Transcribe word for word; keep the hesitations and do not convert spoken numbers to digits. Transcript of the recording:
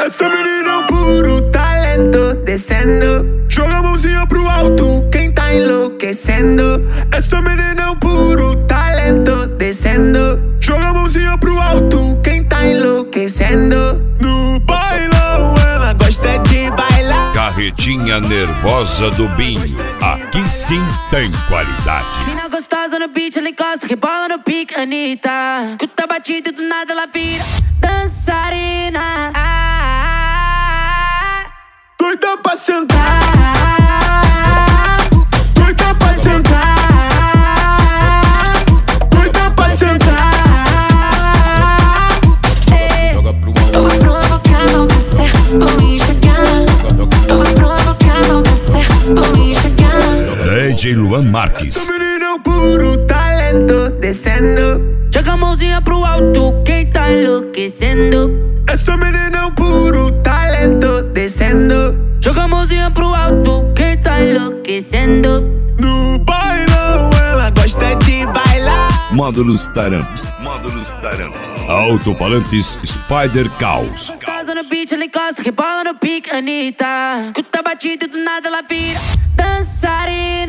Essa menina é um puro talento, descendo. Joga a mãozinha pro alto, quem tá enlouquecendo. Essa menina é um puro talento, descendo. Joga a mãozinha pro alto, quem tá enlouquecendo. No bailão ela gosta de bailar. Carretinha nervosa do Binho, aqui sim tem qualidade. Mina gostosa no beat, ela encosta, rebola no pique, Anitta. Escuta a batida e do nada ela vira dançarina. Ah, Doida pra sentar, doida pra sentar, doida pra sentar. eu vou provocar, vou descer, vou enxergar. Eu vou provocar, vou descer, vou enxergar. D J Luan Marques. Essa menina é um puro talento, descendo. Joga a mãozinha pro alto, quem tá enlouquecendo. Essa menina é um puro talento, descendo. Joga a mãozinha pro alto, quem tá enlouquecendo. No bailão ela gosta de bailar. Módulos Taramps. Módulos Taramps. Alto-falantes Spider Caos. Gostosa no beat, ela encosta, rebola no pique, Anitta. Escuta a batida e do nada ela vira dançarina.